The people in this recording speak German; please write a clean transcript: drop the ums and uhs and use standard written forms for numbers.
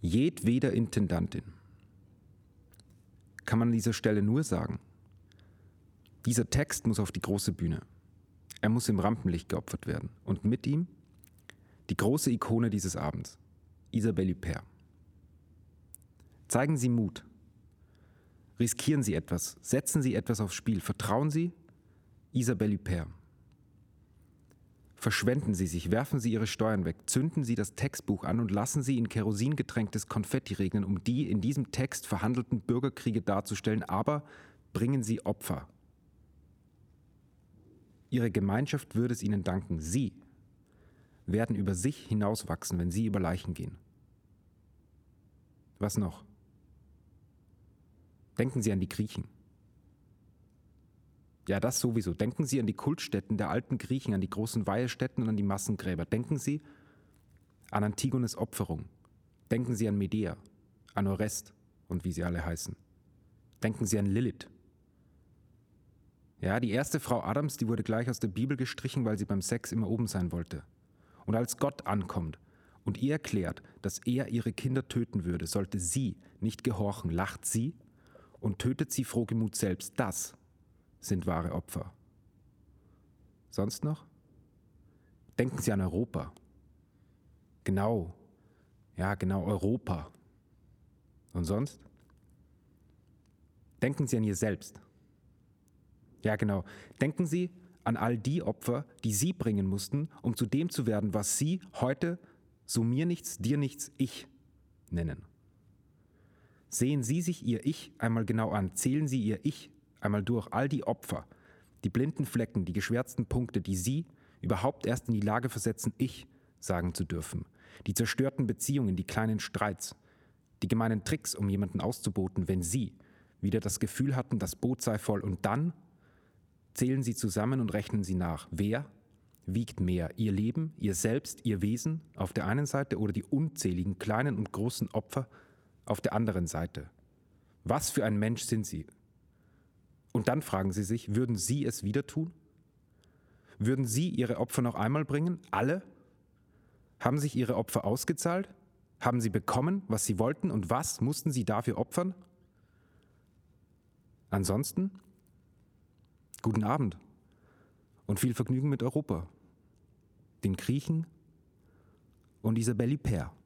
jedweder Intendantin kann man an dieser Stelle nur sagen, dieser Text muss auf die große Bühne. Er muss im Rampenlicht geopfert werden. Und mit ihm die große Ikone dieses Abends, Isabelle Huppert. Zeigen Sie Mut. Riskieren Sie etwas. Setzen Sie etwas aufs Spiel. Vertrauen Sie Isabelle Huppert. Verschwenden Sie sich, werfen Sie Ihre Steuern weg, zünden Sie das Textbuch an und lassen Sie in Kerosin getränktes Konfetti regnen, um die in diesem Text verhandelten Bürgerkriege darzustellen, aber bringen Sie Opfer. Ihre Gemeinschaft würde es Ihnen danken. Sie werden über sich hinauswachsen, wenn Sie über Leichen gehen. Was noch? Denken Sie an die Griechen. Ja, das sowieso. Denken Sie an die Kultstätten der alten Griechen, an die großen Weihestätten und an die Massengräber. Denken Sie an Antigones Opferung. Denken Sie an Medea, an Orest und wie sie alle heißen. Denken Sie an Lilith. Ja, die erste Frau Adams, die wurde gleich aus der Bibel gestrichen, weil sie beim Sex immer oben sein wollte. Und als Gott ankommt und ihr erklärt, dass er ihre Kinder töten würde, sollte sie nicht gehorchen, lacht sie und tötet sie frohgemut selbst. Das sind wahre Opfer. Sonst noch? Denken Sie an Europa. Genau. Ja, genau, Europa. Und sonst? Denken Sie an ihr selbst. Ja, genau. Denken Sie an all die Opfer, die Sie bringen mussten, um zu dem zu werden, was Sie heute so mir nichts, dir nichts, ich nennen. Sehen Sie sich Ihr Ich einmal genau an. Zählen Sie Ihr Ich einmal durch, all die Opfer, die blinden Flecken, die geschwärzten Punkte, die Sie überhaupt erst in die Lage versetzen, ich sagen zu dürfen. Die zerstörten Beziehungen, die kleinen Streits, die gemeinen Tricks, um jemanden auszuboten, wenn Sie wieder das Gefühl hatten, das Boot sei voll. Und dann zählen Sie zusammen und rechnen Sie nach. Wer wiegt mehr? Ihr Leben, Ihr Selbst, Ihr Wesen auf der einen Seite oder die unzähligen kleinen und großen Opfer auf der anderen Seite? Was für ein Mensch sind Sie? Und dann fragen Sie sich, würden Sie es wieder tun? Würden Sie Ihre Opfer noch einmal bringen? Alle? Haben sich Ihre Opfer ausgezahlt? Haben Sie bekommen, was Sie wollten? Und was mussten Sie dafür opfern? Ansonsten, guten Abend und viel Vergnügen mit Europa, den Griechen und Isabelle Huppert.